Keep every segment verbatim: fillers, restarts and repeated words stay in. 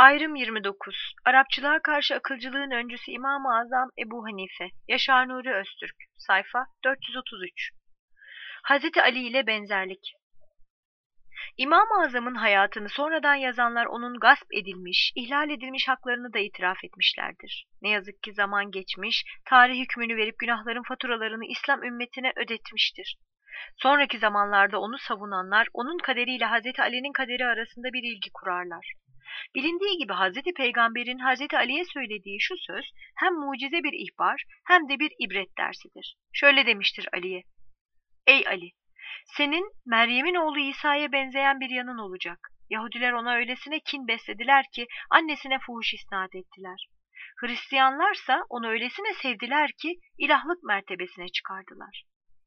Ayrım yirmi dokuz. Arapçılığa karşı akılcılığın öncüsü İmam-ı Azam Ebu Hanife. Yaşar Nuri Öztürk. Sayfa dört yüz otuz üç. Hazreti Ali ile benzerlik. İmam-ı Azam'ın hayatını sonradan yazanlar onun gasp edilmiş, ihlal edilmiş haklarını da itiraf etmişlerdir. Ne yazık ki zaman geçmiş, tarih hükmünü verip günahların faturalarını İslam ümmetine ödetmiştir. Sonraki zamanlarda onu savunanlar, onun kaderiyle Hazreti Ali'nin kaderi arasında bir ilgi kurarlar. Bilindiği gibi Hazreti Peygamber'in Hazreti Ali'ye söylediği şu söz hem mucize bir ihbar hem de bir ibret dersidir. Şöyle demiştir Ali'ye: Ey Ali! Senin Meryem'in oğlu İsa'ya benzeyen bir yanın olacak. Yahudiler ona öylesine kin beslediler ki annesine fuhuş isnat ettiler. Hristiyanlarsa onu öylesine sevdiler ki ilahlık mertebesine çıkardılar.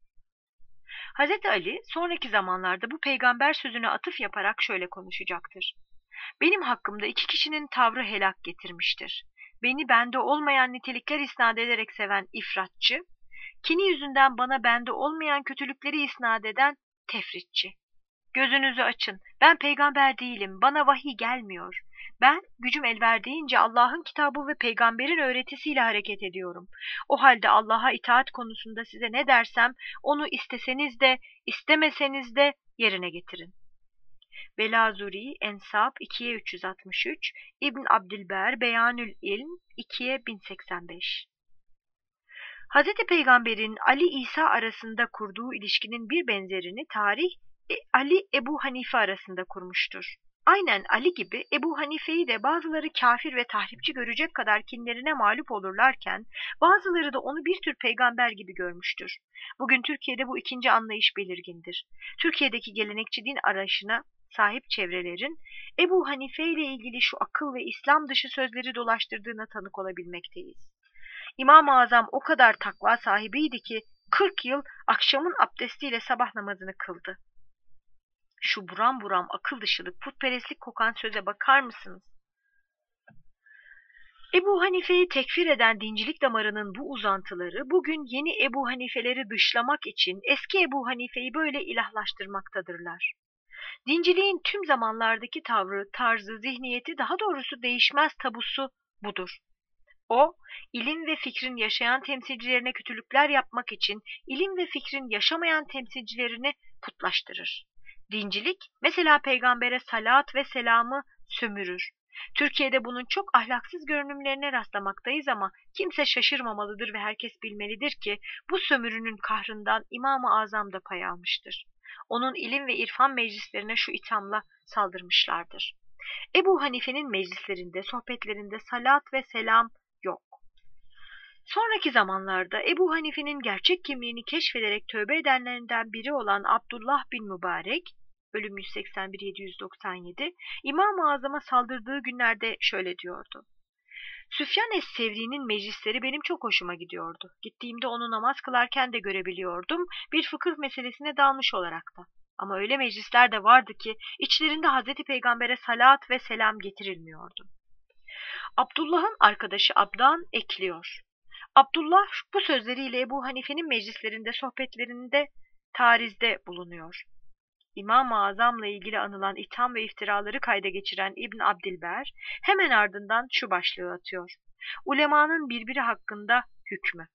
Hazreti Ali sonraki zamanlarda bu peygamber sözüne atıf yaparak şöyle konuşacaktır: Benim hakkımda iki kişinin tavrı helak getirmiştir. Beni bende olmayan nitelikler isnat ederek seven ifratçı, kini yüzünden bana bende olmayan kötülükleri isnat eden tefritçi. Gözünüzü açın, ben peygamber değilim, bana vahiy gelmiyor. Ben gücüm el verdiğince Allah'ın kitabı ve peygamberin öğretisiyle hareket ediyorum. O halde Allah'a itaat konusunda size ne dersem onu isteseniz de istemeseniz de yerine getirin. Velazuri Ensab ikiye üç yüz altmış üç, İbn Abdilber Beyanül İlm ikiye bin seksen beş. Hazreti Peygamber'in Ali İsa arasında kurduğu ilişkinin bir benzerini tarih Ali Ebu Hanife arasında kurmuştur. Aynen Ali gibi Ebu Hanife'yi de bazıları kafir ve tahripçi görecek kadar kinlerine mağlup olurlarken bazıları da onu bir tür peygamber gibi görmüştür. Bugün Türkiye'de bu ikinci anlayış belirgindir. Türkiye'deki gelenekçi din arayışına sahip çevrelerin Ebu Hanife ile ilgili şu akıl ve İslam dışı sözleri dolaştırdığına tanık olabilmekteyiz. İmam-ı Azam o kadar takva sahibiydi ki kırk yıl akşamın abdestiyle sabah namazını kıldı. Şu buram buram akıl dışılık, putperestlik kokan söze bakar mısınız? Ebu Hanife'yi tekfir eden dincilik damarının bu uzantıları bugün yeni Ebu Hanifeleri dışlamak için eski Ebu Hanife'yi böyle ilahlaştırmaktadırlar. Dinciliğin tüm zamanlardaki tavrı, tarzı, zihniyeti, daha doğrusu değişmez tabusu budur. O, ilim ve fikrin yaşayan temsilcilerine kötülükler yapmak için ilim ve fikrin yaşamayan temsilcilerini putlaştırır. Dincilik, mesela peygambere salat ve selamı sömürür. Türkiye'de bunun çok ahlaksız görünümlerine rastlamaktayız ama kimse şaşırmamalıdır ve herkes bilmelidir ki bu sömürünün kahrından İmam-ı Azam da pay almıştır. Onun ilim ve irfan meclislerine şu ithamla saldırmışlardır: Ebu Hanife'nin meclislerinde, sohbetlerinde salat ve selam yok. Sonraki zamanlarda Ebu Hanife'nin gerçek kimliğini keşfederek tövbe edenlerinden biri olan Abdullah bin Mübarek, ölüm yüz seksen bir yedi yüz doksan yedi, İmam-ı Azam'a saldırdığı günlerde şöyle diyordu: Süfyan es-Sevri'nin meclisleri benim çok hoşuma gidiyordu. Gittiğimde onu namaz kılarken de görebiliyordum, bir fıkıh meselesine dalmış olarak da. Ama öyle meclisler de vardı ki içlerinde Hazreti Peygamber'e salat ve selam getirilmiyordu. Abdullah'ın arkadaşı Abdan ekliyor: Abdullah bu sözleriyle Ebu Hanife'nin meclislerinde, sohbetlerinde, tarizde bulunuyor. İmam-ı Azam'la ilgili anılan itham ve iftiraları kayda geçiren İbn Abdilber hemen ardından şu başlığı atıyor: Ulemanın birbiri hakkında hükmü.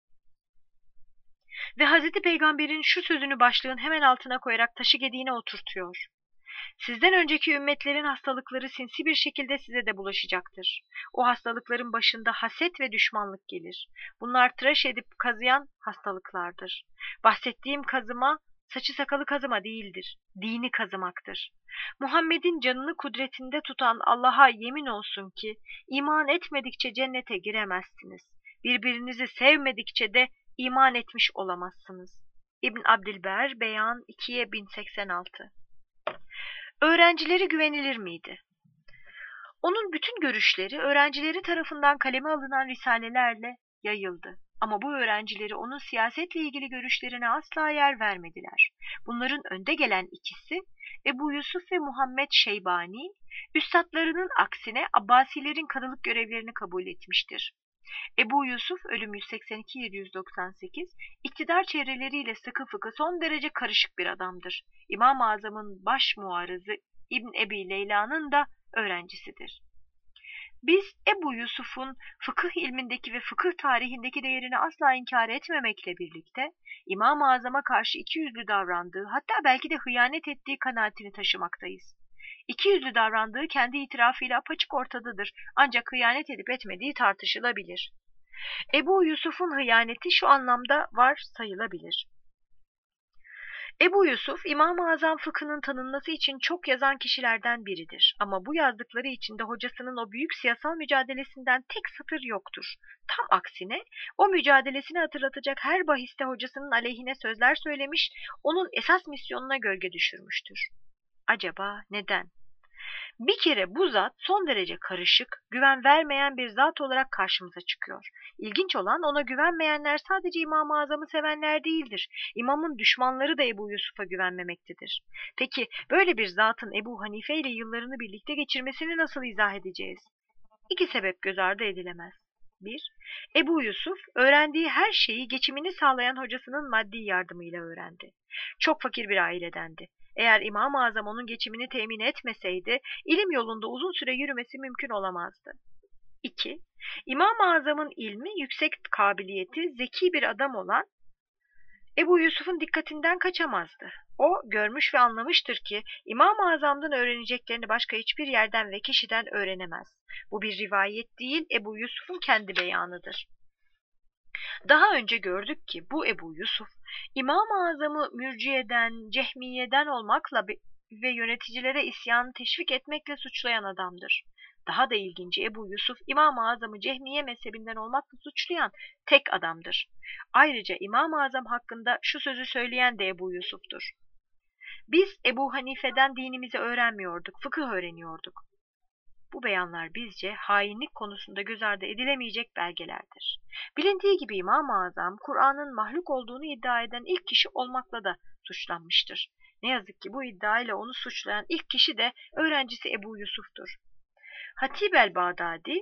Ve Hazreti Peygamber'in şu sözünü başlığın hemen altına koyarak taşı gediğine oturtuyor: Sizden önceki ümmetlerin hastalıkları sinsi bir şekilde size de bulaşacaktır. O hastalıkların başında haset ve düşmanlık gelir. Bunlar tıraş edip kazıyan hastalıklardır. Bahsettiğim kazıma, saçı sakalı kazıma değildir, dini kazımaktır. Muhammed'in canını kudretinde tutan Allah'a yemin olsun ki, iman etmedikçe cennete giremezsiniz. Birbirinizi sevmedikçe de iman etmiş olamazsınız. İbn Abdilber Beyan ikiye bin seksen altı. Öğrencileri güvenilir miydi? Onun bütün görüşleri öğrencileri tarafından kaleme alınan risalelerle yayıldı. Ama bu öğrencileri onun siyasetle ilgili görüşlerine asla yer vermediler. Bunların önde gelen ikisi Ebu Yusuf ve Muhammed Şeybani, üstadlarının aksine Abbasilerin kadılık görevlerini kabul etmiştir. Ebu Yusuf ölüm yüz seksen iki yedi yüz doksan sekiz, iktidar çevreleriyle sıkı fıkı son derece karışık bir adamdır. İmam-ı Azam'ın baş muarızı İbn Ebi Leyla'nın da öğrencisidir. Biz Ebu Yusuf'un fıkıh ilmindeki ve fıkıh tarihindeki değerini asla inkar etmemekle birlikte İmam-ı Azam'a karşı ikiyüzlü davrandığı, hatta belki de hıyanet ettiği kanaatini taşımaktayız. İkiyüzlü davrandığı kendi itirafıyla apaçık ortadadır, ancak hıyanet edip etmediği tartışılabilir. Ebu Yusuf'un hıyaneti şu anlamda var sayılabilir. Ebu Yusuf, İmam-ı Azam fıkhının tanınması için çok yazan kişilerden biridir. Ama bu yazdıkları içinde hocasının o büyük siyasal mücadelesinden tek satır yoktur. Tam aksine o mücadelesini hatırlatacak her bahiste hocasının aleyhine sözler söylemiş, onun esas misyonuna gölge düşürmüştür. Acaba neden? Bir kere bu zat son derece karışık, güven vermeyen bir zat olarak karşımıza çıkıyor. İlginç olan, ona güvenmeyenler sadece İmam-ı Azam'ı sevenler değildir. İmamın düşmanları da Ebu Yusuf'a güvenmemektedir. Peki böyle bir zatın Ebu Hanife ile yıllarını birlikte geçirmesini nasıl izah edeceğiz? İki sebep göz ardı edilemez. Bir, Ebu Yusuf öğrendiği her şeyi geçimini sağlayan hocasının maddi yardımıyla öğrendi. Çok fakir bir ailedendi. Eğer İmam-ı Azam onun geçimini temin etmeseydi, ilim yolunda uzun süre yürümesi mümkün olamazdı. İki, İmam-ı Azam'ın ilmi, yüksek kabiliyeti, zeki bir adam olan Ebu Yusuf'un dikkatinden kaçamazdı. O görmüş ve anlamıştır ki İmam-ı Azam'dan öğreneceklerini başka hiçbir yerden ve kişiden öğrenemez. Bu bir rivayet değil, Ebu Yusuf'un kendi beyanıdır. Daha önce gördük ki bu Ebu Yusuf, İmam-ı Azam'ı mürciyeden, cehmiyeden olmakla ve yöneticilere isyanı teşvik etmekle suçlayan adamdır. Daha da ilginci, Ebu Yusuf, İmam-ı Azam'ı Cehmiye mezhebinden olmakla suçlayan tek adamdır. Ayrıca İmam-ı Azam hakkında şu sözü söyleyen de Ebu Yusuf'tur. Biz Ebu Hanife'den dinimizi öğrenmiyorduk, fıkıh öğreniyorduk. Bu beyanlar bizce hainlik konusunda göz ardı edilemeyecek belgelerdir. Bilindiği gibi İmam-ı Azam, Kur'an'ın mahluk olduğunu iddia eden ilk kişi olmakla da suçlanmıştır. Ne yazık ki bu iddiayla onu suçlayan ilk kişi de öğrencisi Ebu Yusuf'tur. Hatib el-Bağdadi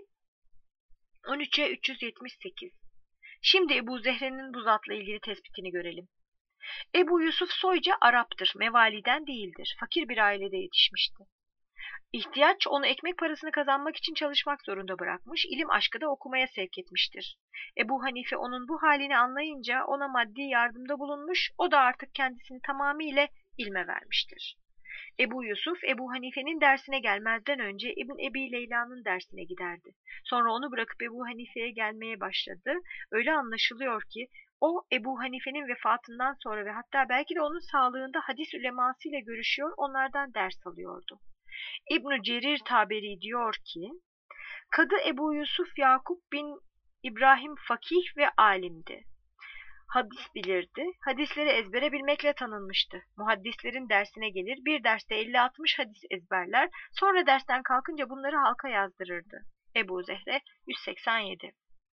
on üçe üç yüz yetmiş sekiz. Şimdi Ebu Zehre'nin bu zatla ilgili tespitini görelim. Ebu Yusuf soyca Arap'tır, mevaliden değildir. Fakir bir ailede yetişmişti. İhtiyaç onu ekmek parasını kazanmak için çalışmak zorunda bırakmış, ilim aşkı da okumaya sevk etmiştir. Ebu Hanife onun bu halini anlayınca ona maddi yardımda bulunmuş, o da artık kendisini tamamıyla ilme vermiştir. Ebu Yusuf, Ebu Hanife'nin dersine gelmezden önce İbn Ebi Leyla'nın dersine giderdi. Sonra onu bırakıp Ebu Hanife'ye gelmeye başladı. Öyle anlaşılıyor ki o Ebu Hanife'nin vefatından sonra ve hatta belki de onun sağlığında hadis ulemasıyla görüşüyor, onlardan ders alıyordu. İbn Cerir Taberi diyor ki, Kadı Ebu Yusuf Yakup bin İbrahim fakih ve alimdi. Hadis bilirdi, hadisleri ezbere bilmekle tanınmıştı. Muhaddislerin dersine gelir, bir derste elli altmış hadis ezberler, sonra dersten kalkınca bunları halka yazdırırdı. Ebu Zehre yüz seksen yedi.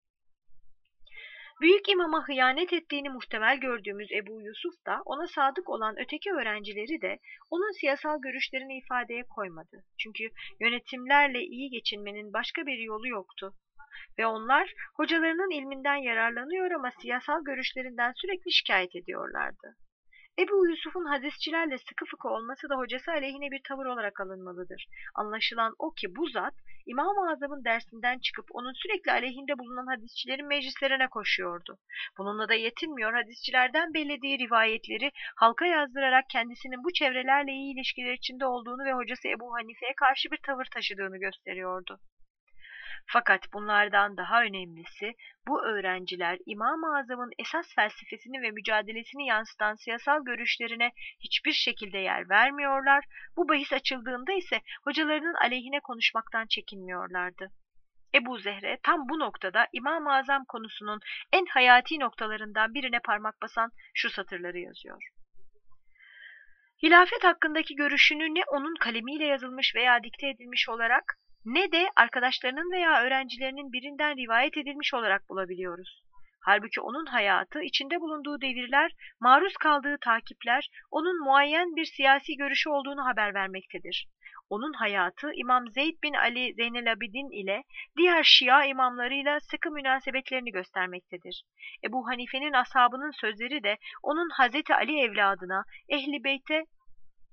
Büyük imama hıyanet ettiğini muhtemel gördüğümüz Ebu Yusuf da ona sadık olan öteki öğrencileri de onun siyasal görüşlerini ifadeye koymadı. Çünkü yönetimlerle iyi geçinmenin başka bir yolu yoktu. Ve onlar hocalarının ilminden yararlanıyor ama siyasal görüşlerinden sürekli şikayet ediyorlardı. Ebu Yusuf'un hadisçilerle sıkı fıkı olması da hocası aleyhine bir tavır olarak alınmalıdır. Anlaşılan o ki bu zat İmam-ı Azam'ın dersinden çıkıp onun sürekli aleyhinde bulunan hadisçilerin meclislerine koşuyordu. Bununla da yetinmiyor, hadisçilerden bellediği rivayetleri halka yazdırarak kendisinin bu çevrelerle iyi ilişkiler içinde olduğunu ve hocası Ebu Hanife'ye karşı bir tavır taşıdığını gösteriyordu. Fakat bunlardan daha önemlisi, bu öğrenciler İmam-ı Azam'ın esas felsefesini ve mücadelesini yansıtan siyasal görüşlerine hiçbir şekilde yer vermiyorlar, bu bahis açıldığında ise hocalarının aleyhine konuşmaktan çekinmiyorlardı. Ebu Zehre tam bu noktada İmam-ı Azam konusunun en hayati noktalarından birine parmak basan şu satırları yazıyor. Hilafet hakkındaki görüşünü ne onun kalemiyle yazılmış veya dikte edilmiş olarak, ne de arkadaşlarının veya öğrencilerinin birinden rivayet edilmiş olarak bulabiliyoruz. Halbuki onun hayatı, içinde bulunduğu devirler, maruz kaldığı takipler, onun muayyen bir siyasi görüşü olduğunu haber vermektedir. Onun hayatı, İmam Zeyd bin Ali Zeynelabidin ile diğer Şia imamlarıyla sıkı münasebetlerini göstermektedir. Ebu Hanife'nin ashabının sözleri de onun Hazreti Ali evladına, Ehl-i Beyt'e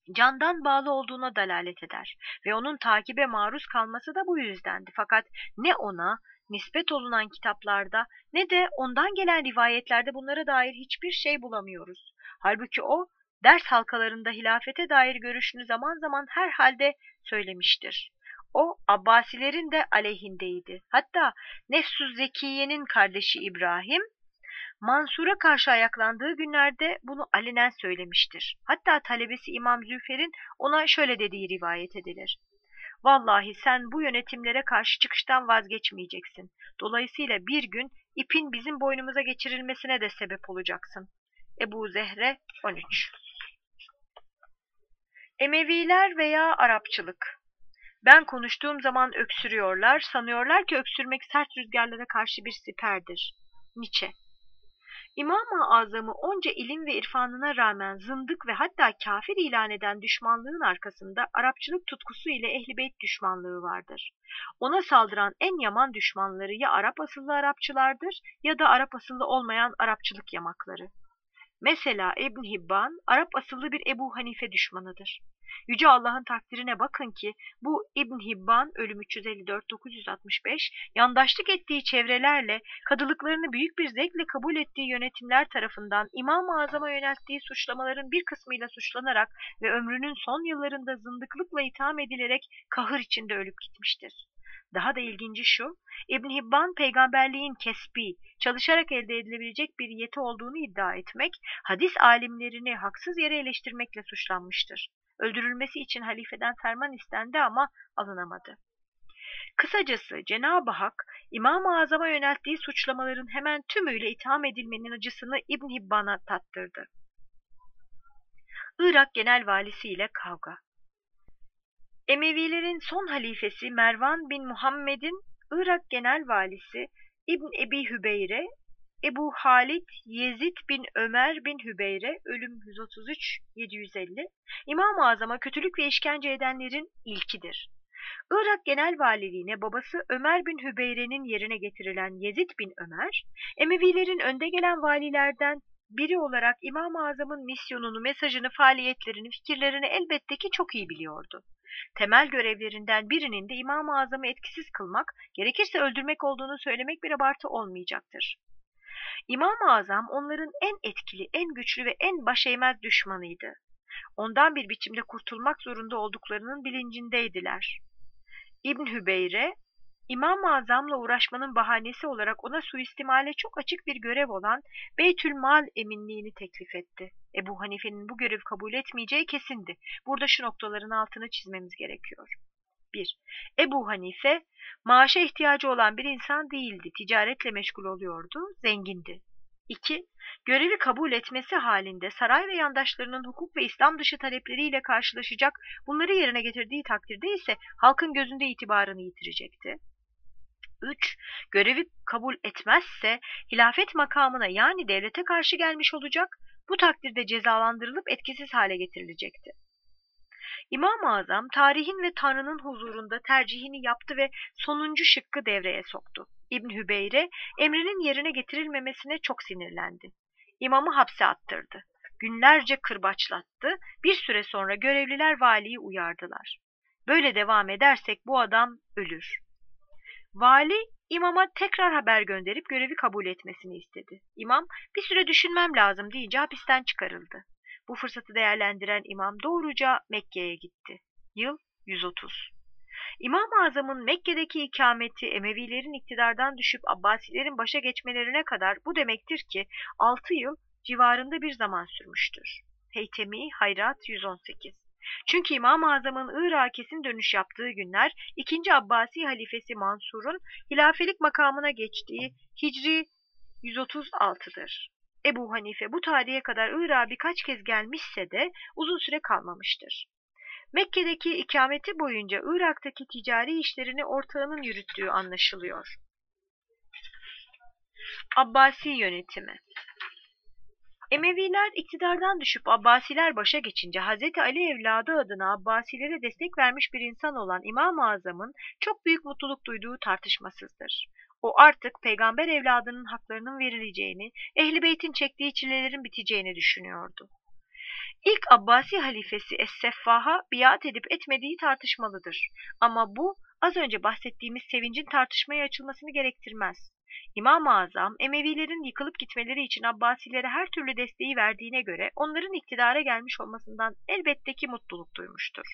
candan bağlı olduğuna dalalet eder ve onun takibe maruz kalması da bu yüzdendi. Fakat ne ona nispet olunan kitaplarda ne de ondan gelen rivayetlerde bunlara dair hiçbir şey bulamıyoruz. Halbuki o ders halkalarında hilafete dair görüşünü zaman zaman herhalde söylemiştir. O Abbasilerin de aleyhindeydi. Hatta Nefsüz Zekiye'nin kardeşi İbrahim, Mansur'a karşı ayaklandığı günlerde bunu alenen söylemiştir. Hatta talebesi İmam Züfer'in ona şöyle dediği rivayet edilir: "Vallahi sen bu yönetimlere karşı çıkıştan vazgeçmeyeceksin. Dolayısıyla bir gün ipin bizim boynumuza geçirilmesine de sebep olacaksın." Ebu Zehre on üç. Emeviler veya Arapçılık. Ben konuştuğum zaman öksürüyorlar, sanıyorlar ki öksürmek sert rüzgarlara karşı bir siperdir. Nietzsche. İmam-ı Azam'ı onca ilim ve irfanına rağmen zındık ve hatta kafir ilan eden düşmanlığın arkasında Arapçılık tutkusu ile Ehl-i Beyt düşmanlığı vardır. Ona saldıran en yaman düşmanları ya Arap asıllı Arapçılardır ya da Arap asıllı olmayan Arapçılık yamakları. Mesela İbn Hibban, Arap asıllı bir Ebu Hanife düşmanıdır. Yüce Allah'ın takdirine bakın ki bu İbn Hibban ölüm üç yüz elli dört dokuz yüz altmış beş yandaşlık ettiği çevrelerle kadılıklarını büyük bir zevkle kabul ettiği yönetimler tarafından İmam-ı Azam'a yönelttiği suçlamaların bir kısmıyla suçlanarak ve ömrünün son yıllarında zındıklıkla itham edilerek kahır içinde ölüp gitmiştir. Daha da ilginci şu, İbn Hibban peygamberliğin kesbi, çalışarak elde edilebilecek bir yeti olduğunu iddia etmek, hadis alimlerini haksız yere eleştirmekle suçlanmıştır. Öldürülmesi için halifeden ferman istendi ama alınamadı. Kısacası Cenab-ı Hak, İmam-ı Azam'a yönelttiği suçlamaların hemen tümüyle itham edilmenin acısını İbn Hibban'a tattırdı. Irak Genel Valisi ile kavga. Emevilerin son halifesi Mervan bin Muhammed'in Irak Genel Valisi İbn Ebi Hübeyre, Ebu Halid Yezid bin Ömer bin Hübeyre ölüm yüz otuz üç yedi yüz elli İmam-ı Azam'a kötülük ve işkence edenlerin ilkidir. Irak Genel Valiliğine babası Ömer bin Hübeyre'nin yerine getirilen Yezid bin Ömer, Emevilerin önde gelen valilerden biri olarak İmam-ı Azam'ın misyonunu, mesajını, faaliyetlerini, fikirlerini elbette ki çok iyi biliyordu. Temel görevlerinden birinin de İmam-ı Azam'ı etkisiz kılmak, gerekirse öldürmek olduğunu söylemek bir abartı olmayacaktır. İmam-ı Azam onların en etkili, en güçlü ve en başeğmez düşmanıydı. Ondan bir biçimde kurtulmak zorunda olduklarının bilincindeydiler. İbn Hübeyre, İmam-ı Azam'la uğraşmanın bahanesi olarak ona suistimale çok açık bir görev olan Beytülmal eminliğini teklif etti. Ebu Hanife'nin bu görevi kabul etmeyeceği kesindi. Burada şu noktaların altını çizmemiz gerekiyor. bir. Ebu Hanife, maaşa ihtiyacı olan bir insan değildi, ticaretle meşgul oluyordu, zengindi. iki. Görevi kabul etmesi halinde saray ve yandaşlarının hukuk ve İslam dışı talepleriyle karşılaşacak, bunları yerine getirdiği takdirde ise halkın gözünde itibarını yitirecekti. üç. Görevi kabul etmezse hilafet makamına yani devlete karşı gelmiş olacak, bu takdirde cezalandırılıp etkisiz hale getirilecekti. İmam-ı Azam tarihin ve Tanrı'nın huzurunda tercihini yaptı ve sonuncu şıkkı devreye soktu. İbn Hübeyre emrinin yerine getirilmemesine çok sinirlendi. İmamı hapse attırdı. Günlerce kırbaçlattı. Bir süre sonra görevliler valiyi uyardılar. Böyle devam edersek bu adam ölür. Vali imama tekrar haber gönderip görevi kabul etmesini istedi. İmam bir süre düşünmem lazım deyince hapisten çıkarıldı. Bu fırsatı değerlendiren imam doğruca Mekke'ye gitti. Yıl yüz otuz. İmam-ı Azam'ın Mekke'deki ikameti Emevilerin iktidardan düşüp Abbasilerin başa geçmelerine kadar bu demektir ki altı yıl civarında bir zaman sürmüştür. Heytemi Hayrat yüz on sekiz. Çünkü İmam-ı Azam'ın Irak'a kesin dönüş yaptığı günler ikinci Abbasi halifesi Mansur'un hilafelik makamına geçtiği Hicri yüz otuz altı'dır. Ebu Hanife bu tarihe kadar Irak'a birkaç kez gelmişse de uzun süre kalmamıştır. Mekke'deki ikameti boyunca Irak'taki ticari işlerini ortağının yürüttüğü anlaşılıyor. Abbasi yönetimi. Emeviler iktidardan düşüp Abbasiler başa geçince Hazreti Ali evladı adına Abbasilere destek vermiş bir insan olan İmam-ı Azam'ın çok büyük mutluluk duyduğu tartışmasızdır. O artık peygamber evladının haklarının verileceğini, Ehl-i Beyt'in çektiği çilelerin biteceğini düşünüyordu. İlk Abbasi halifesi Es-Seffah'a biat edip etmediği tartışmalıdır. Ama bu az önce bahsettiğimiz sevincin tartışmaya açılmasını gerektirmez. İmam-ı Azam, Emevilerin yıkılıp gitmeleri için Abbasilere her türlü desteği verdiğine göre onların iktidara gelmiş olmasından elbette ki mutluluk duymuştur.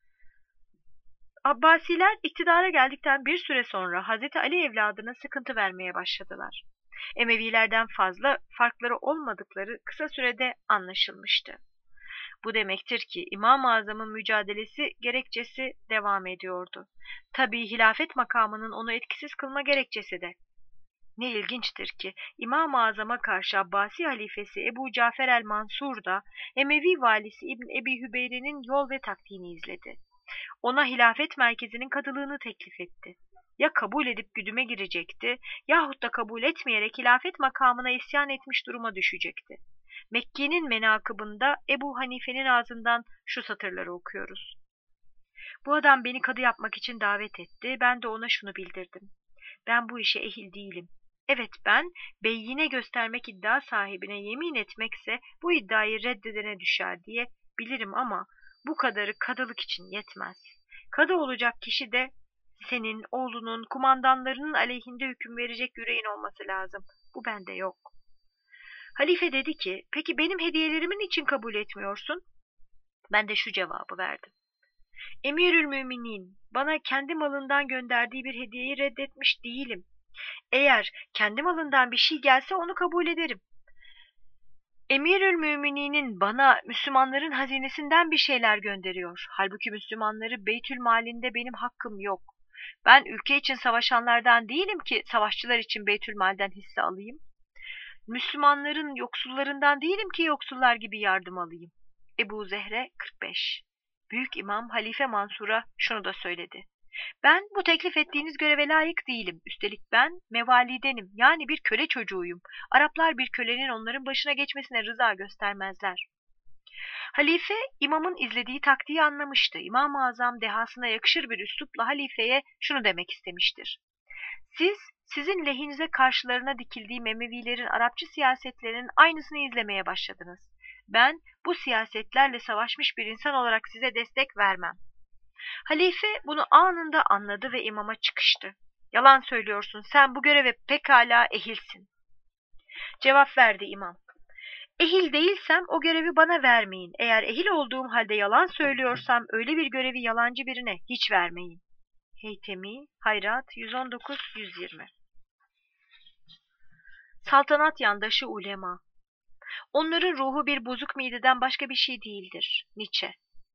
Abbasiler iktidara geldikten bir süre sonra Hazreti Ali evladına sıkıntı vermeye başladılar. Emevilerden fazla farkları olmadıkları kısa sürede anlaşılmıştı. Bu demektir ki İmam-ı Azam'ın mücadelesi gerekçesi devam ediyordu. Tabii hilafet makamının onu etkisiz kılma gerekçesi de. Ne ilginçtir ki İmam-ı Azam'a karşı Abbasi halifesi Ebu Cafer el-Mansur da Emevi valisi İbn Ebi Hübeyre'nin yol ve taktiğini izledi. Ona hilafet merkezinin kadılığını teklif etti. Ya kabul edip güdüme girecekti yahut da kabul etmeyerek hilafet makamına isyan etmiş duruma düşecekti. Mekke'nin menakıbında Ebu Hanife'nin ağzından şu satırları okuyoruz. Bu adam beni kadı yapmak için davet etti. Ben de ona şunu bildirdim. Ben bu işe ehil değilim. Evet ben beyine göstermek iddia sahibine yemin etmekse bu iddiayı reddedene düşer diye bilirim ama bu kadarı kadılık için yetmez. Kadı olacak kişi de senin, oğlunun, kumandanlarının aleyhinde hüküm verecek yüreğin olması lazım. Bu bende yok. Halife dedi ki, peki benim hediyelerimin için kabul etmiyorsun? Ben de şu cevabı verdim. Emirül Müminin, bana kendi malından gönderdiği bir hediyeyi reddetmiş değilim. Eğer kendi malından bir şey gelse onu kabul ederim. Emirül Mümininin bana Müslümanların hazinesinden bir şeyler gönderiyor. Halbuki Müslümanları Beytül Malinde benim hakkım yok. Ben ülke için savaşanlardan değilim ki savaşçılar için Beytül Mal'den hisse alayım. Müslümanların yoksullarından değilim ki yoksullar gibi yardım alayım. Ebu Zehre kırk beş. Büyük İmam Halife Mansur'a şunu da söyledi. Ben bu teklif ettiğiniz göreve layık değilim. Üstelik ben mevalidenim, yani bir köle çocuğuyum. Araplar bir kölenin onların başına geçmesine rıza göstermezler. Halife, imamın izlediği taktiği anlamıştı. İmam-ı Azam dehasına yakışır bir üslupla halifeye şunu demek istemiştir. Siz, sizin lehinize karşılarına dikildiğim Emevilerin Arapçı siyasetlerinin aynısını izlemeye başladınız. Ben bu siyasetlerle savaşmış bir insan olarak size destek vermem. Halife bunu anında anladı ve imama çıkıştı. Yalan söylüyorsun, sen bu göreve pekala ehilsin. Cevap verdi imam. Ehil değilsem o görevi bana vermeyin. Eğer ehil olduğum halde yalan söylüyorsam öyle bir görevi yalancı birine hiç vermeyin. Heytemi, Hayrat yüz on dokuz yüz yirmi. Saltanat yandaşı ulema. Onların ruhu bir bozuk mideden başka bir şey değildir. Nietzsche.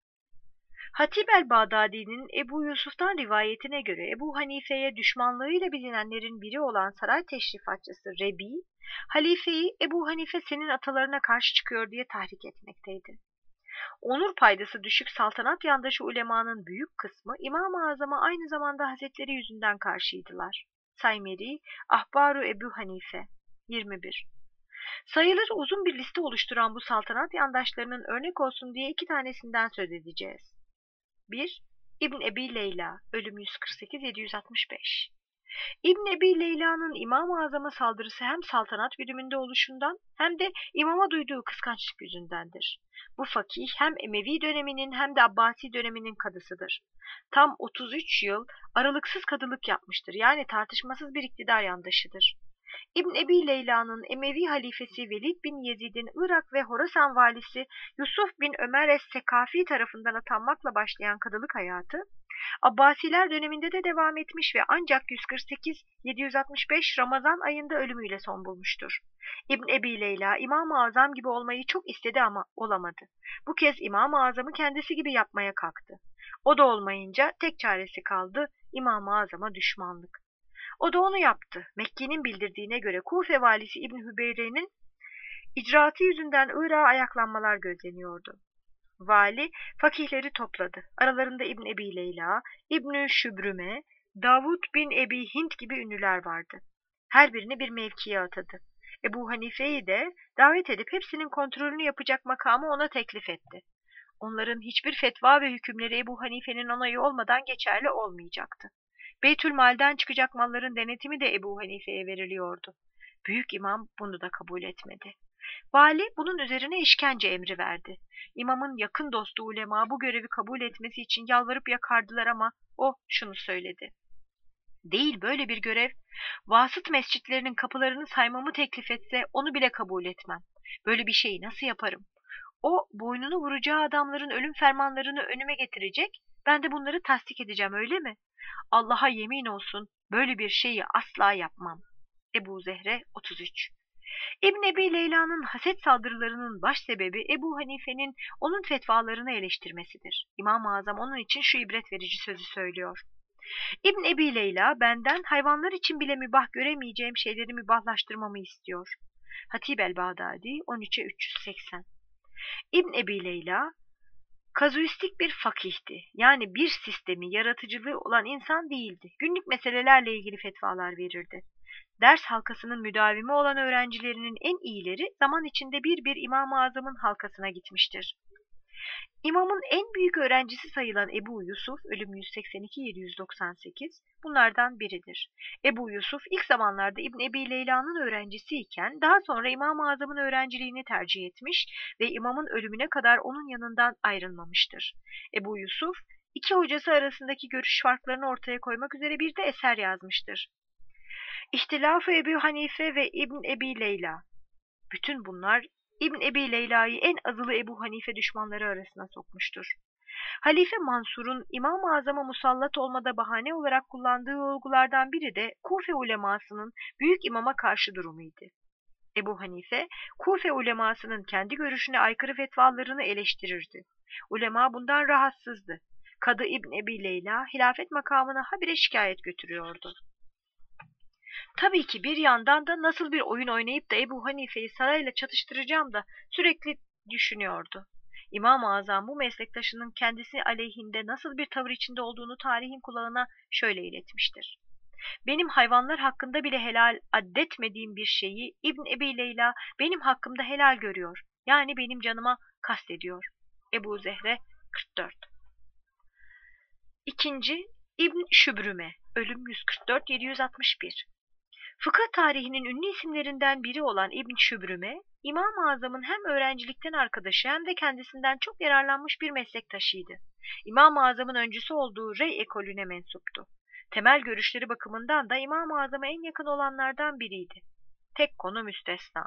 Hatib el-Bağdadi'nin Ebu Yusuf'tan rivayetine göre Ebu Hanife'ye düşmanlığıyla bilinenlerin biri olan saray teşrifatçısı Rebi, halifeyi Ebu Hanife senin atalarına karşı çıkıyor diye tahrik etmekteydi. Onur paydası düşük saltanat yandaşı ulemanın büyük kısmı İmam-ı Azam'a aynı zamanda hasetleri yüzünden karşıydılar. Saymeri, Ahbaru Ebu Hanife yirmi bir. Sayıları uzun bir liste oluşturan bu saltanat yandaşlarının örnek olsun diye iki tanesinden söz edeceğiz. bir. İbn Ebi Leyla, ölüm yüz kırk sekiz yedi yüz altmış beş. İbn Ebi Leyla'nın İmam-ı Azam'a saldırısı hem saltanat biriminde oluşundan hem de imama duyduğu kıskançlık yüzündendir. Bu fakih hem Emevi döneminin hem de Abbasi döneminin kadısıdır. Tam otuz üç yıl aralıksız kadılık yapmıştır, yani tartışmasız bir iktidar yandaşıdır. İbn Ebi Leyla'nın Emevi halifesi Velid bin Yezid'in Irak ve Horasan valisi Yusuf bin Ömer es-Sekafi tarafından atanmakla başlayan kadılık hayatı, Abbasiler döneminde de devam etmiş ve ancak yüz kırk sekiz yedi yüz altmış beş Ramazan ayında ölümüyle son bulmuştur. İbn Ebi Leyla İmam-ı Azam gibi olmayı çok istedi ama olamadı. Bu kez İmam-ı Azam'ı kendisi gibi yapmaya kalktı. O da olmayınca tek çaresi kaldı, İmam-ı Azam'a düşmanlık. O da onu yaptı. Mekke'nin bildirdiğine göre Kufe valisi İbn Hübeyre'nin icraatı yüzünden Irak'a ayaklanmalar gözleniyordu. Vali fakihleri topladı. Aralarında İbn Ebi Leyla, İbn Şübrüme, Davud bin Ebi Hint gibi ünlüler vardı. Her birini bir mevkiye atadı. Ebu Hanife'yi de davet edip hepsinin kontrolünü yapacak makamı ona teklif etti. Onların hiçbir fetva ve hükümleri Ebu Hanife'nin onayı olmadan geçerli olmayacaktı. Beytülmal'den çıkacak malların denetimi de Ebu Hanife'ye veriliyordu. Büyük İmam bunu da kabul etmedi. Vali bunun üzerine işkence emri verdi. İmamın yakın dostu ulema bu görevi kabul etmesi için yalvarıp yakardılar ama o şunu söyledi: "Değil böyle bir görev. Vasıt mescitlerinin kapılarını saymamı teklif etse onu bile kabul etmem. Böyle bir şeyi nasıl yaparım? O boynunu vuracağı adamların ölüm fermanlarını önüme getirecek, ben de bunları tasdik edeceğim, öyle mi? Allah'a yemin olsun böyle bir şeyi asla yapmam." Ebu Zehre otuz üç. İbn Ebi Leyla'nın haset saldırılarının baş sebebi Ebu Hanife'nin onun fetvalarını eleştirmesidir. İmam-ı Azam onun için şu ibret verici sözü söylüyor: İbn Ebi Leyla benden hayvanlar için bile mübah göremeyeceğim şeyleri mübahlaştırmamı istiyor. Hatib el-Bağdadi on üçe üç yüz seksen. İbn Ebi Leyla kazuistik bir fakihti. Yani bir sistemi, yaratıcılığı olan insan değildi. Günlük meselelerle ilgili fetvalar verirdi. Ders halkasının müdavimi olan öğrencilerinin en iyileri zaman içinde bir bir İmam-ı Azam'ın halkasına gitmiştir. İmamın en büyük öğrencisi sayılan Ebu Yusuf, ölüm yüz seksen iki bin yedi yüz doksan sekiz, bunlardan biridir. Ebu Yusuf ilk zamanlarda İbn Ebi Leyla'nın öğrencisiyken daha sonra İmam-ı Azam'ın öğrenciliğini tercih etmiş ve imamın ölümüne kadar onun yanından ayrılmamıştır. Ebu Yusuf, iki hocası arasındaki görüş farklarını ortaya koymak üzere bir de eser yazmıştır. İhtilaf-ı Ebu Hanife ve İbn Ebi Leyla. Bütün bunlar İbn Ebi Leyla'yı en azılı Ebu Hanife düşmanları arasına sokmuştur. Halife Mansur'un İmam-ı Azam'a musallat olmada bahane olarak kullandığı olgulardan biri de Kufe ulemasının büyük imama karşı durumuydu. Ebu Hanife, Kufe ulemasının kendi görüşüne aykırı fetvalarını eleştirirdi. Ulema bundan rahatsızdı. Kadı İbn Ebi Leyla hilafet makamına habire şikayet götürüyordu. Tabii ki bir yandan da nasıl bir oyun oynayıp da Ebu Hanife'yi sarayla çatıştıracağım da sürekli düşünüyordu. İmam-ı Azam bu meslektaşının kendisi aleyhinde nasıl bir tavır içinde olduğunu tarihin kulağına şöyle iletmiştir: "Benim hayvanlar hakkında bile helal addetmediğim bir şeyi İbn Ebi Leyla benim hakkımda helal görüyor. Yani benim canıma kastediyor." Ebu Zehre kırk dört. İkinci, İbn Şübrüme, ölüm yüz kırk dört bin yedi yüz altmış bir. Fıkıh tarihinin ünlü isimlerinden biri olan İbn Şübrüme, İmam-ı Azam'ın hem öğrencilikten arkadaşı hem de kendisinden çok yararlanmış bir meslektaşıydı. İmam-ı Azam'ın öncüsü olduğu Rey ekolüne mensuptu. Temel görüşleri bakımından da İmam-ı Azam'a en yakın olanlardan biriydi. Tek konu müstesna.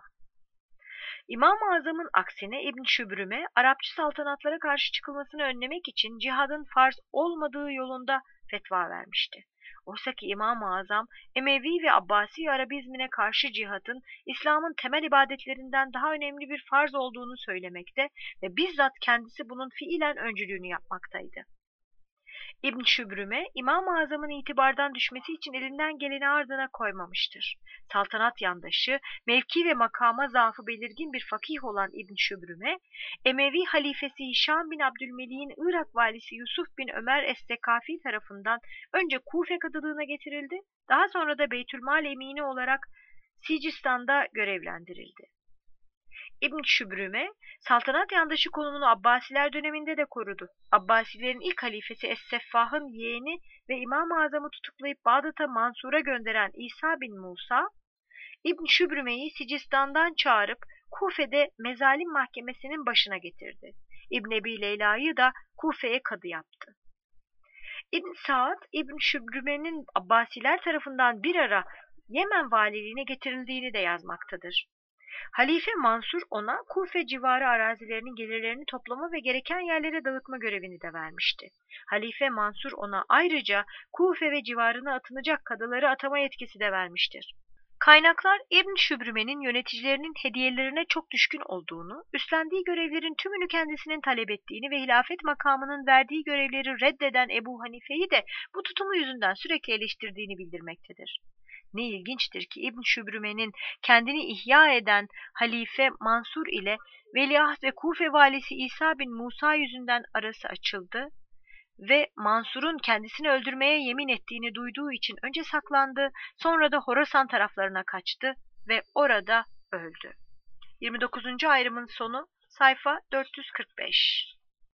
İmam-ı Azam'ın aksine İbn Şübrüme, Arapçı saltanatlara karşı çıkılmasını önlemek için cihadın farz olmadığı yolunda fetva vermişti. Oysa ki İmam-ı Azam, Emevi ve Abbasi Arabizmine karşı cihadın İslam'ın temel ibadetlerinden daha önemli bir farz olduğunu söylemekte ve bizzat kendisi bunun fiilen öncülüğünü yapmaktaydı. İbn Şübrüme, İmam-ı Azam'ın itibardan düşmesi için elinden geleni ardına koymamıştır. Saltanat yandaşı, mevki ve makama zaafı belirgin bir fakih olan İbn Şübrüme, Emevi halifesi Hişam bin Abdülmelik'in Irak valisi Yusuf bin Ömer Es-Sekafi tarafından önce Kufe kadılığına getirildi, daha sonra da Beytülmal emini olarak Sicistan'da görevlendirildi. İbn Şübrüme, saltanat yandaşı konumunu Abbasiler döneminde de korudu. Abbasilerin ilk halifesi Es-Seffah'ın yeğeni ve İmam-ı Azam'ı tutuklayıp Bağdat'a Mansur'a gönderen İsa bin Musa, İbn Şübrüme'yi Sicistan'dan çağırıp Kufe'de mezalim mahkemesinin başına getirdi. İbn Ebi Leyla'yı da Kufe'ye kadı yaptı. İbn Saad, İbn Şübrüme'nin Abbasiler tarafından bir ara Yemen valiliğine getirildiğini de yazmaktadır. Halife Mansur ona Kufe civarı arazilerinin gelirlerini toplama ve gereken yerlere dağıtma görevini de vermişti. Halife Mansur ona ayrıca Kufe ve civarına atınacak kadıları atama yetkisi de vermiştir. Kaynaklar İbn Şübrüme'nin yöneticilerinin hediyelerine çok düşkün olduğunu, üstlendiği görevlerin tümünü kendisinin talep ettiğini ve hilafet makamının verdiği görevleri reddeden Ebu Hanife'yi de bu tutumu yüzünden sürekli eleştirdiğini bildirmektedir. Ne ilginçtir ki İbn Şübrüme'nin kendini ihya eden Halife Mansur ile Veliaht ve Kufe valisi İsa bin Musa yüzünden arası açıldı ve Mansur'un kendisini öldürmeye yemin ettiğini duyduğu için önce saklandı, sonra da Horasan taraflarına kaçtı ve orada öldü. yirmi dokuzuncu ayrımın sonu, sayfa dört yüz kırk beş.